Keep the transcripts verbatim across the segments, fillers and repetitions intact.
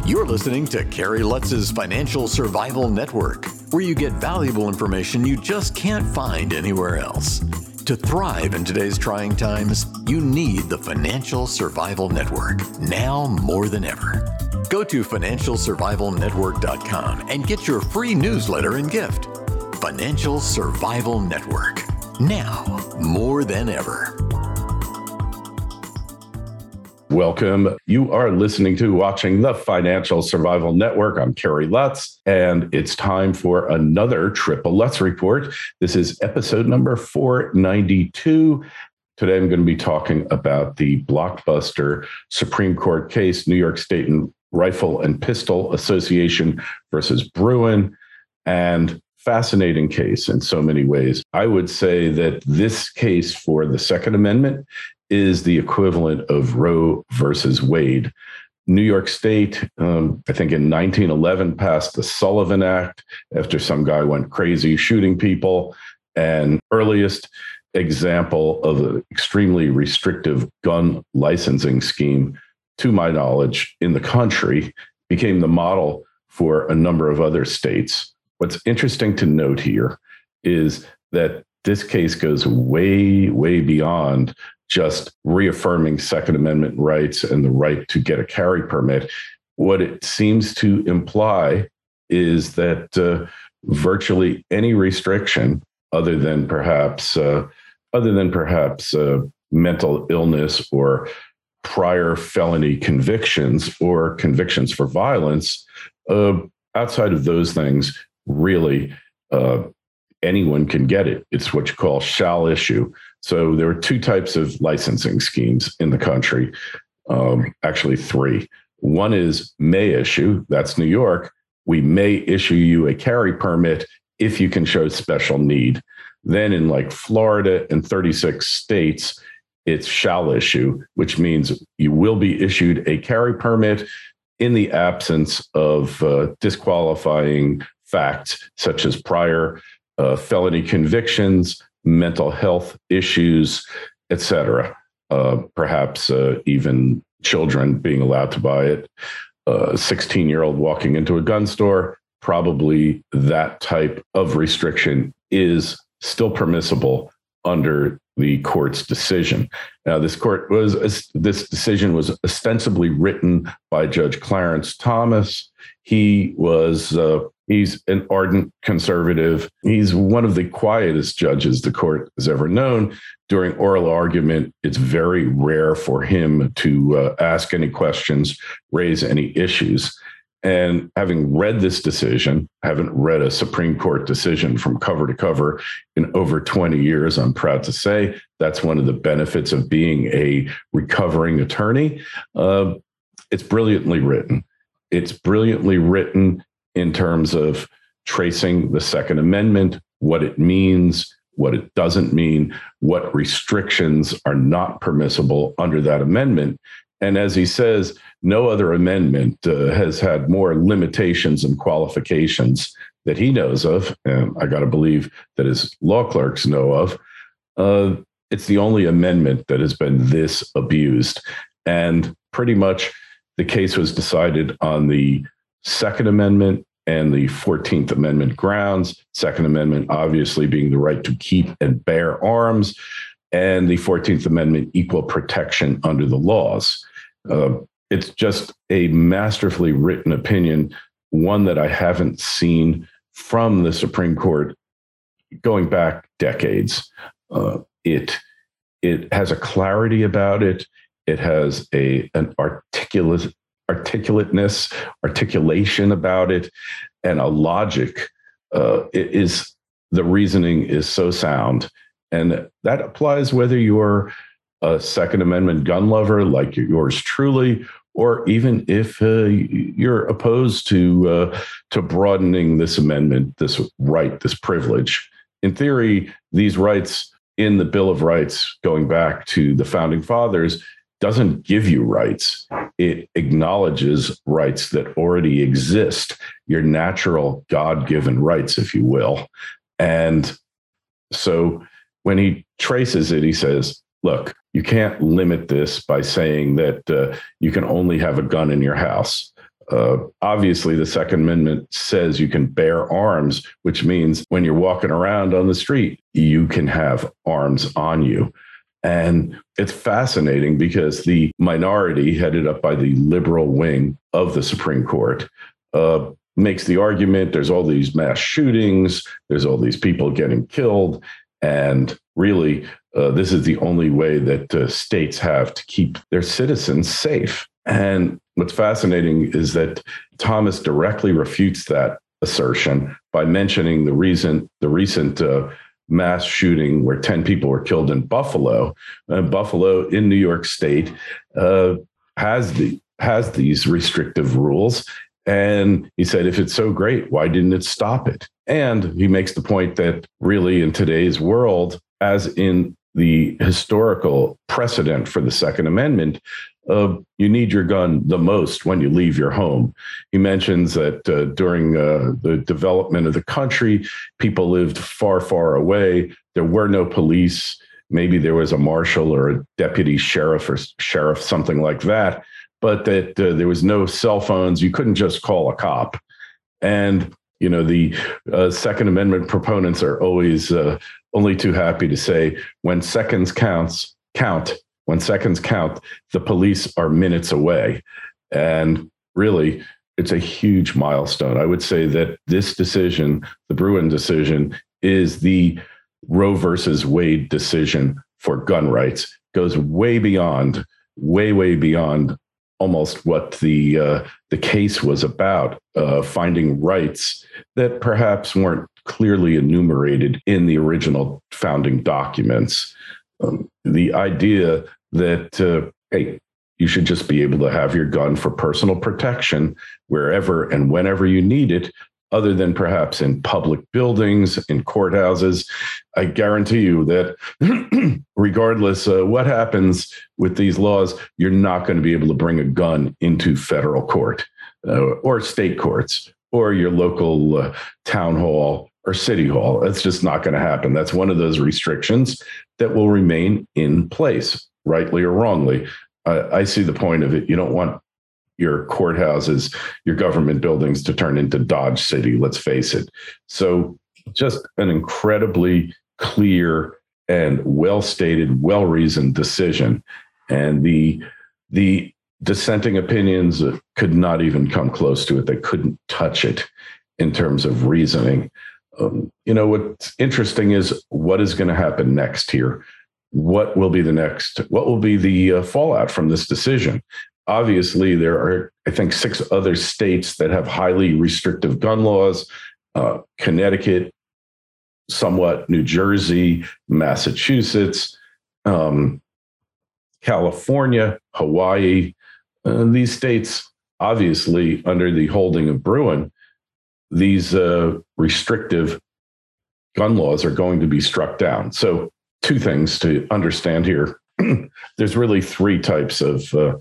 You're listening to Kerry Lutz's Financial Survival Network, where you get valuable information you just can't find anywhere else. To thrive in today's trying times, you need the Financial Survival Network, now more than ever. Go to financial survival network dot com and get your free newsletter and gift. Financial Survival Network, now more than ever. Welcome. You are listening to watching the Financial Survival Network. I'm Kerry Lutz, and it's time for another Triple Lutz Report. This is episode number four ninety-two. Today, I'm going to be talking about the blockbuster Supreme Court case, New York State and Rifle and Pistol Association versus Bruen, and fascinating case in so many ways. I would say that this case for the Second Amendment is the equivalent of Roe versus Wade. New York State, um, I think in nineteen eleven, passed the Sullivan Act after some guy went crazy shooting people. And earliest example of an extremely restrictive gun licensing scheme, to my knowledge, in the country, became the model for a number of other states. What's interesting to note here is that this case goes way, way beyond just reaffirming Second Amendment rights and the right to get a carry permit. What it seems to imply is that uh, virtually any restriction, other than perhaps uh, other than perhaps uh, mental illness or prior felony convictions or convictions for violence, uh, outside of those things, really, uh, anyone can get it. It's what you call shall issue. So there are two types of licensing schemes in the country, um, actually three. One is may issue, that's New York. We may issue you a carry permit if you can show special need. Then in like Florida and thirty-six states, it's shall issue, which means you will be issued a carry permit in the absence of uh, disqualifying facts such as prior uh, felony convictions, mental health issues, et cetera. Uh, perhaps uh, even children being allowed to buy it. A sixteen-year-old walking into a gun store, probably that type of restriction is still permissible under the court's decision. Now, this court was this decision was ostensibly written by Judge Clarence Thomas. He was uh, he's an ardent conservative. He's one of the quietest judges the court has ever known. During oral argument, it's very rare for him to uh, ask any questions, raise any issues. And having read this decision, I haven't read a Supreme Court decision from cover to cover in over twenty years, I'm proud to say. That's one of the benefits of being a recovering attorney. Uh, it's brilliantly written. It's brilliantly written in terms of tracing the Second Amendment, what it means, what it doesn't mean, what restrictions are not permissible under that amendment. And as he says, no other amendment uh, has had more limitations and qualifications that he knows of, and I got to believe that his law clerks know of. Uh, it's the only amendment that has been this abused. And pretty much the case was decided on the Second Amendment and the fourteenth Amendment grounds. Second Amendment, obviously, being the right to keep and bear arms, and the fourteenth Amendment, equal protection under the laws. Uh, it's just a masterfully written opinion, one that I haven't seen from the Supreme Court going back decades. Uh, it it has a clarity about it. It has a an articulate articulateness, articulation about it, and a logic. Uh, it is the reasoning is so sound. And that applies whether you're a Second Amendment gun lover like yours truly, or even if uh, you're opposed to uh, to broadening this amendment, this right, this privilege. In theory, these rights in the Bill of Rights, going back to the Founding Fathers, doesn't give you rights. It acknowledges rights that already exist, your natural God-given rights, if you will. And so when he traces it, he says, look, you can't limit this by saying that uh, you can only have a gun in your house. Uh, obviously, the Second Amendment says you can bear arms, which means when you're walking around on the street, you can have arms on you. And it's fascinating because the minority, headed up by the liberal wing of the Supreme Court, uh, makes the argument there's all these mass shootings, there's all these people getting killed, and really, uh, this is the only way that uh, states have to keep their citizens safe. And what's fascinating is that Thomas directly refutes that assertion by mentioning the reason, the recent uh, mass shooting where ten people were killed in Buffalo. Uh, Buffalo in New York State uh, has the has these restrictive rules. And he said, if it's so great, why didn't it stop it? And he makes the point that really in today's world, as in the historical precedent for the Second Amendment, uh, you need your gun the most when you leave your home. He mentions that uh, during uh, the development of the country, people lived far, far away. There were no police. Maybe there was a marshal or a deputy sheriff or sheriff, something like that. But that uh, there was no cell phones. You couldn't just call a cop. And, you know, the uh, Second Amendment proponents are always uh, only too happy to say when seconds counts, count, when seconds count, the police are minutes away. And really, it's a huge milestone. I would say that this decision, the Bruen decision, is the Roe versus Wade decision for gun rights, goes way beyond, way, way beyond almost what the uh, the case was about, uh, finding rights that perhaps weren't clearly enumerated in the original founding documents. Um, the idea that, uh, hey, you should just be able to have your gun for personal protection wherever and whenever you need it, other than perhaps in public buildings, in courthouses. I guarantee you that regardless uh, what happens with these laws, you're not going to be able to bring a gun into federal court uh, or state courts or your local uh, town hall or city hall. That's just not going to happen. That's one of those restrictions that will remain in place, rightly or wrongly. Uh, I see the point of it. You don't want your courthouses, your government buildings to turn into Dodge City, let's face it. So just an incredibly clear and well-stated, well-reasoned decision. And the, the dissenting opinions could not even come close to it. They couldn't touch it in terms of reasoning. Um, you know, what's interesting is what is going to happen next here? What will be the next, what will be the uh, fallout from this decision? Obviously, there are, I think, six other states that have highly restrictive gun laws. Uh, Connecticut, somewhat New Jersey, Massachusetts, um, California, Hawaii. Uh, these states, obviously, under the holding of Bruen, these uh, restrictive gun laws are going to be struck down. So two things to understand here. There's really three types of uh,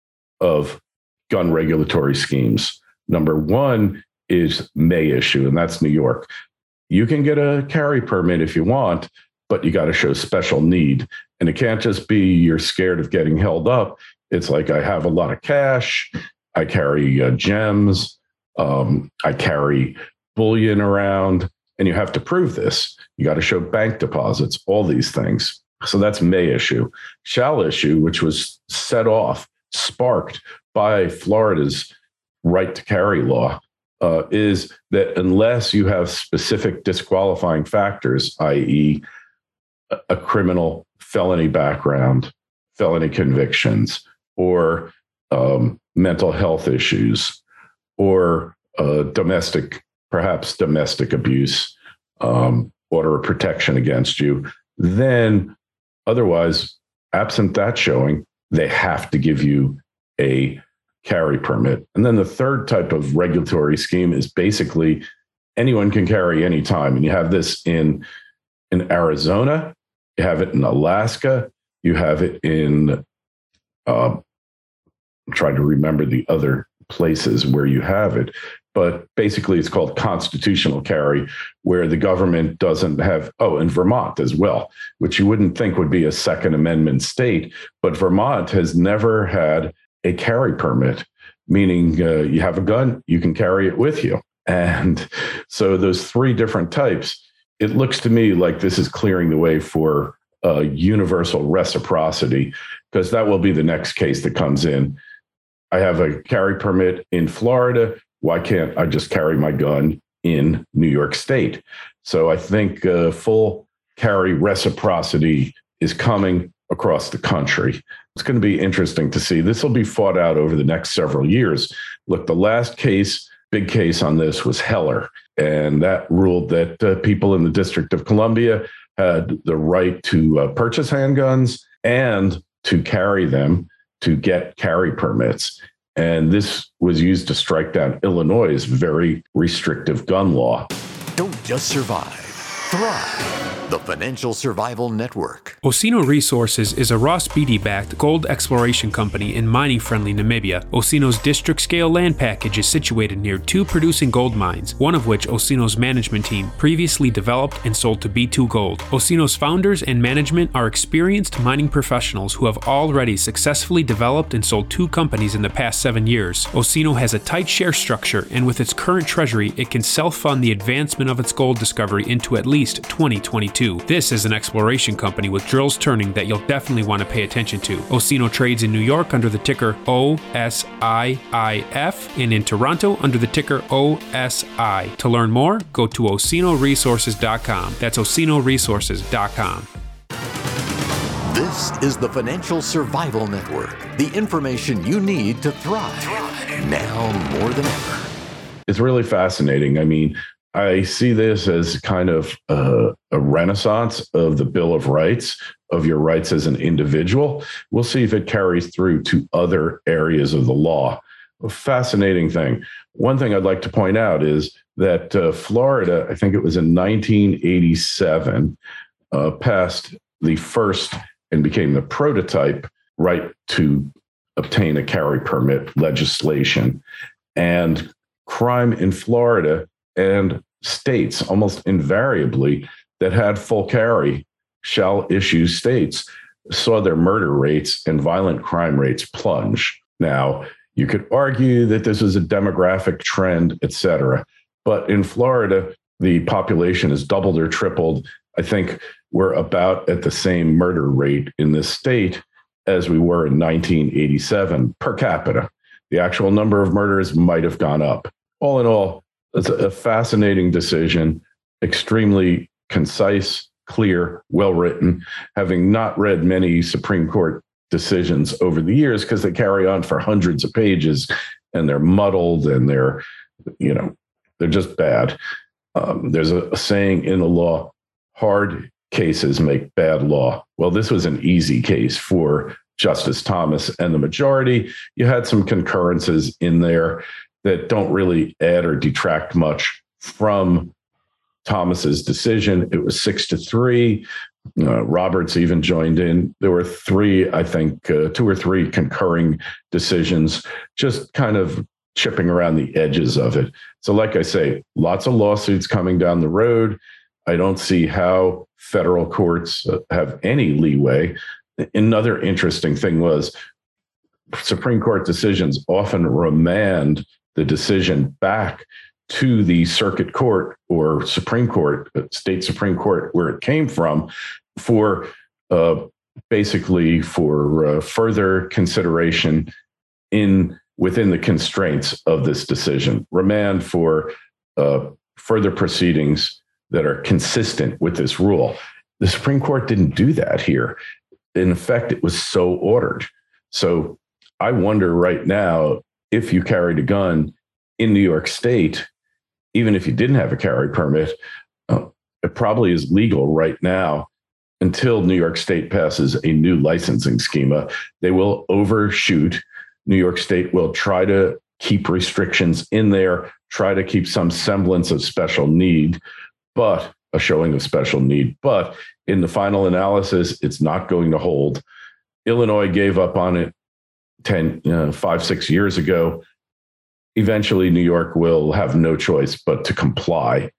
of gun regulatory schemes. Number one is May issue, and that's New York. You can get a carry permit if you want, but you got to show special need. And it can't just be you're scared of getting held up. It's like, I have a lot of cash, I carry uh, gems, um, I carry bullion around, and you have to prove this. You got to show bank deposits, all these things. So that's May issue. Shall issue, which was set off, sparked by Florida's right to carry law, uh, is that unless you have specific disqualifying factors, that is a, a criminal felony background, felony convictions, or um, mental health issues, or uh, domestic, perhaps domestic abuse, um, order of protection against you, then otherwise, absent that showing, they have to give you a carry permit. And then the third type of regulatory scheme is basically anyone can carry anytime. And you have this in, in Arizona, you have it in Alaska, you have it in, uh, I'm trying to remember the other places where you have it. But basically, it's called constitutional carry, where the government doesn't have, oh, in Vermont as well, which you wouldn't think would be a Second Amendment state. But Vermont has never had a carry permit. meaning uh, you have a gun, you can carry it with you. And so those three different types, it looks to me like this is clearing the way for uh, universal reciprocity, because that will be the next case that comes in. I have a carry permit in Florida. Why can't I just carry my gun in New York State? So I think uh, full carry reciprocity is coming across the country. It's going to be interesting to see. This will be fought out over the next several years. Look, the last case, big case on this was Heller, and that ruled that uh, people in the District of Columbia had the right to uh, purchase handguns and to carry them, to get carry permits. And this was used to strike down Illinois' very restrictive gun law. Don't just survive, thrive. The Financial Survival Network. Osino Resources is a Ross Beatty-backed gold exploration company in mining-friendly Namibia. Osino's district-scale land package is situated near two producing gold mines, one of which Osino's management team previously developed and sold to B two Gold. Osino's founders and management are experienced mining professionals who have already successfully developed and sold two companies in the past seven years. Osino has a tight share structure, and with its current treasury, it can self-fund the advancement of its gold discovery into at least twenty twenty-two. This is an exploration company with drills turning that you'll definitely want to pay attention to. Osino trades in New York under the ticker O S I I F and in Toronto under the ticker O S I. To learn more, go to osino resources dot com. That's osino resources dot com. This is the Financial Survival Network, the information you need to thrive, now more than ever. It's really fascinating. I mean, I see this as kind of a, a renaissance of the Bill of Rights, of your rights as an individual. We'll see if it carries through to other areas of the law. A fascinating thing. One thing I'd like to point out is that uh, Florida, I think it was in nineteen eighty-seven, uh, passed the first and became the prototype right to obtain a carry permit legislation. And crime in Florida and states, almost invariably, that had full carry shall issue states, saw their murder rates and violent crime rates plunge. Now, you could argue that this is a demographic trend, et cetera. But in Florida, the population has doubled or tripled. I think we're about at the same murder rate in this state as we were in nineteen eighty-seven per capita. The actual number of murders might have gone up. All in all, it's a fascinating decision, extremely concise, clear, well-written, having not read many Supreme Court decisions over the years because they carry on for hundreds of pages and they're muddled and they're, you know, they're just bad. Um, there's a, a saying in the law, hard cases make bad law. Well, this was an easy case for Justice Thomas and the majority. You had some concurrences in there that don't really add or detract much from Thomas's decision. It was six to three. Uh, Roberts even joined in. There were three, I think, uh, two or three concurring decisions, just kind of chipping around the edges of it. So like I say, lots of lawsuits coming down the road. I don't see how federal courts have any leeway. Another interesting thing was Supreme Court decisions often remand the decision back to the circuit court or Supreme Court, state Supreme Court, where it came from, for uh, basically for uh, further consideration in within the constraints of this decision. Remand for uh, further proceedings that are consistent with this rule. The Supreme Court didn't do that here. In effect, it was so ordered. So I wonder right now, if you carried a gun in New York State, even if you didn't have a carry permit, uh, it probably is legal right now until New York State passes a new licensing schema. They will overshoot. New York State will try to keep restrictions in there, try to keep some semblance of special need, but a showing of special need. But in the final analysis, it's not going to hold. Illinois gave up on it ten, uh, five, six years ago. Eventually, New York will have no choice but to comply.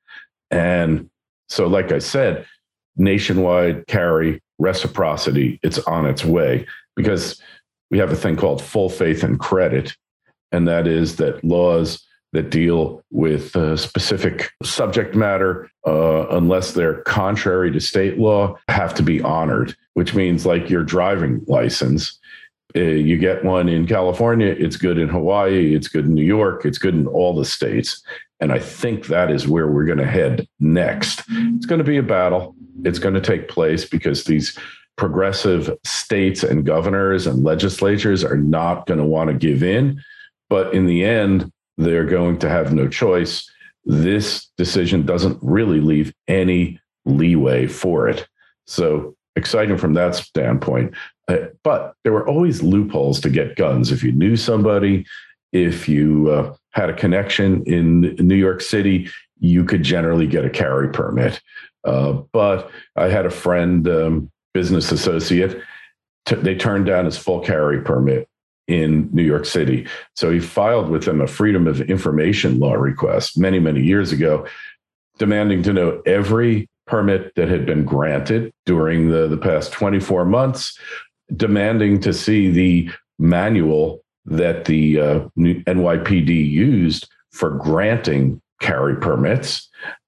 And so, like I said, nationwide carry, reciprocity, it's on its way, because we have a thing called full faith and credit. and that is that laws that deal with uh, specific subject matter, uh, unless they're contrary to state law, have to be honored, which means like your driving license. Uh, you get one in California, it's good in Hawaii, it's good in New York, it's good in all the states. And I think that is where we're going to head next. It's going to be a battle. It's going to take place because these progressive states and governors and legislatures are not going to want to give in. But in the end, they're going to have no choice. This decision doesn't really leave any leeway for it. So exciting from that standpoint. Uh, but there were always loopholes to get guns. If you knew somebody, if you uh, had a connection in New York City, you could generally get a carry permit. Uh, but I had a friend, um, business associate, t- they turned down his full carry permit in New York City. So he filed with them a Freedom of Information law request many, many years ago, demanding to know every permit that had been granted during the, the past twenty-four months, demanding to see the manual that the uh, N Y P D used for granting carry permits.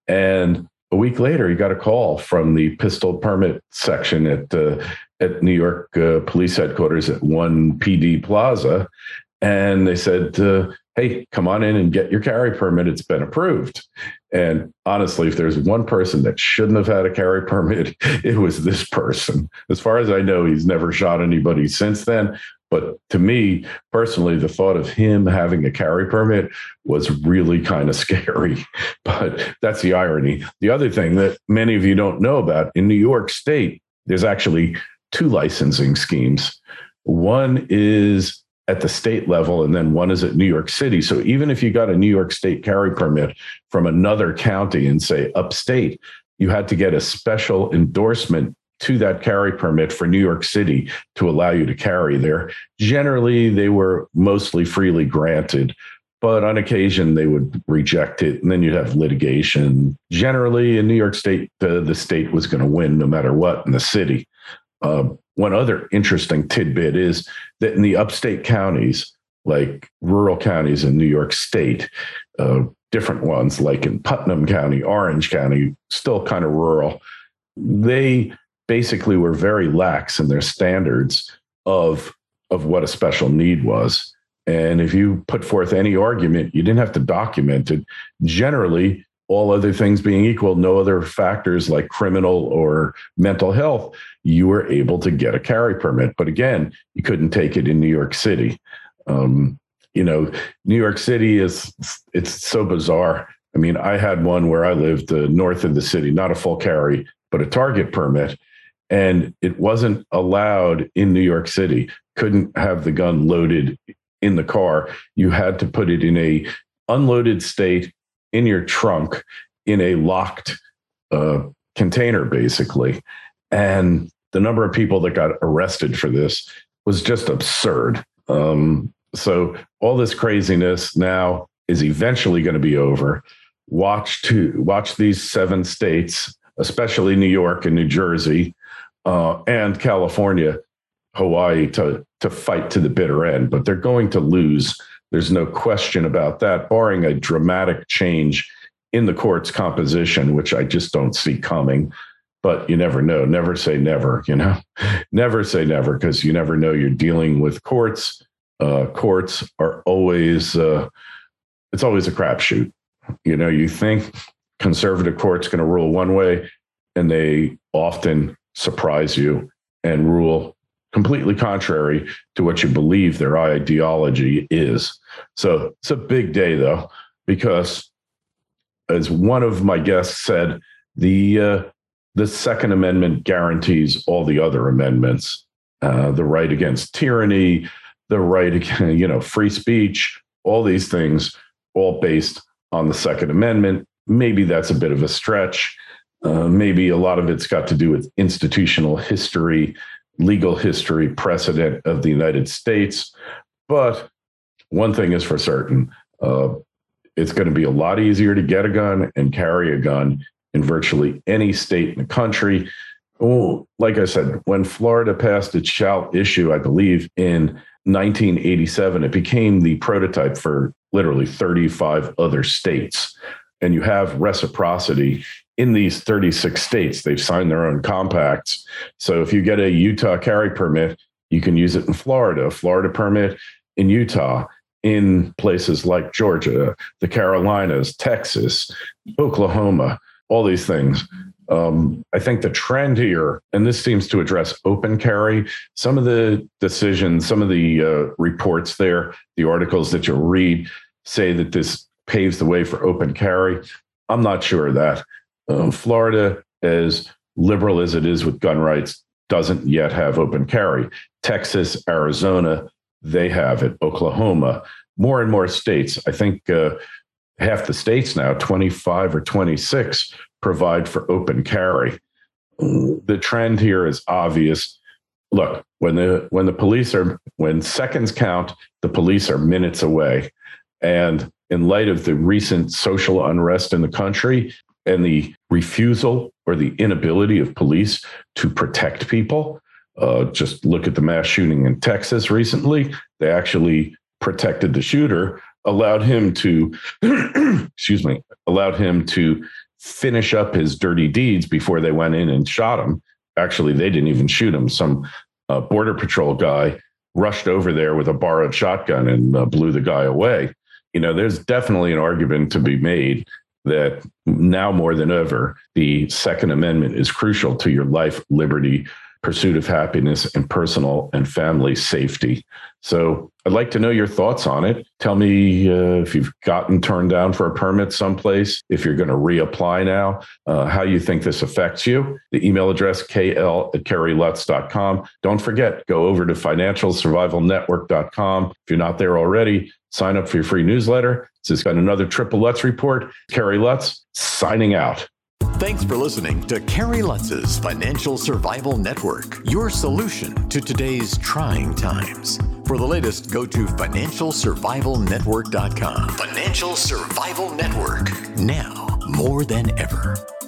And a week later, he got a call from the pistol permit section at uh, at New York uh, Police Headquarters at one P D Plaza. And they said, uh, hey, come on in and get your carry permit. It's been approved. And honestly, if there's one person that shouldn't have had a carry permit, it was this person. As far as I know, he's never shot anybody since then. But to me, personally, the thought of him having a carry permit was really kind of scary. But that's the irony. The other thing that many of you don't know about, in New York State, there's actually two licensing schemes. One is at the state level, and then one is at New York City. So even if you got a New York State carry permit from another county and say upstate, you had to get a special endorsement to that carry permit for New York City to allow you to carry there. Generally, they were mostly freely granted, but on occasion they would reject it, and then you'd have litigation. Generally, in New York State, the, the state was going to win no matter what in the city. Uh, one other interesting tidbit is that in the upstate counties, like rural counties in New York State, uh, different ones like in Putnam County, Orange County, still kind of rural, they basically were very lax in their standards of, of what a special need was. And if you put forth any argument, you didn't have to document it. Generally, all other things being equal, no other factors like criminal or mental health, you were able to get a carry permit. But again, you couldn't take it in New York City. Um, you know, New York City is, it's so bizarre. I mean, I had one where I lived uh, north of the city, not a full carry, but a target permit. And it wasn't allowed in New York City. Couldn't have the gun loaded in the car. You had to put it in a unloaded state in your trunk in a locked uh, container, basically. And the number of people that got arrested for this was just absurd. Um, so all this craziness now is eventually going to be over. Watch to watch these seven states, especially New York and New Jersey uh, and California, Hawaii, to, to fight to the bitter end. But they're going to lose. There's no question about that, barring a dramatic change in the court's composition, which I just don't see coming. But you never know. Never say never, you know, never say never, because you never know. You're dealing with courts. Uh, courts are always, uh, it's always a crapshoot. You know, you think conservative court's going to rule one way, and they often surprise you and rule completely contrary to what you believe their ideology is. So it's a big day, though, because as one of my guests said, the uh, the Second Amendment guarantees all the other amendments, uh, the right against tyranny, the right against, you know, free speech, all these things, all based on the Second Amendment. Maybe that's a bit of a stretch. Uh, maybe a lot of it's got to do with institutional history, legal history, precedent of the United States. But one thing is for certain, uh, it's going to be a lot easier to get a gun and carry a gun in virtually any state in the country. Oh, like I said, when Florida passed its shall issue, I believe in nineteen eighty-seven, it became the prototype for literally thirty-five other states. And you have reciprocity in these thirty-six states. They've signed their own compacts. So if you get a Utah carry permit, you can use it in Florida, a Florida permit in Utah, in places like Georgia, the Carolinas, Texas, Oklahoma, all these things. Um, I think the trend here, and this seems to address open carry, some of the decisions, some of the uh, reports there, the articles that you'll read say that this paves the way for open carry. I'm not sure of that. Uh, Florida, as liberal as it is with gun rights, doesn't yet have open carry. Texas, Arizona, they have it. Oklahoma, more and more states. I think uh, half the states now, twenty-five or twenty-six, provide for open carry. The trend here is obvious. Look, when the when the police are, when seconds count, the police are minutes away. And in light of the recent social unrest in the country and the refusal or the inability of police to protect people, uh, just look at the mass shooting in Texas recently. They actually protected the shooter, allowed him to, excuse me, allowed him to finish up his dirty deeds before they went in and shot him. Actually, they didn't even shoot him. Some uh, Border Patrol guy rushed over there with a borrowed shotgun and uh, blew the guy away. You know, there's definitely an argument to be made that now more than ever, the Second Amendment is crucial to your life, liberty, pursuit of happiness, and personal and family safety. So I'd like to know your thoughts on it. Tell me uh, if you've gotten turned down for a permit someplace, if you're going to reapply now, uh, how you think this affects you. The email address, k l at kerry lutz dot com. Don't forget, go over to financial survival network dot com. If you're not there already, sign up for your free newsletter. This has been another Triple Lutz Report. Kerry Lutz, signing out. Thanks for listening to Kerry Lutz's Financial Survival Network, your solution to today's trying times. For the latest, go to financial survival network dot com. Financial Survival Network, now more than ever.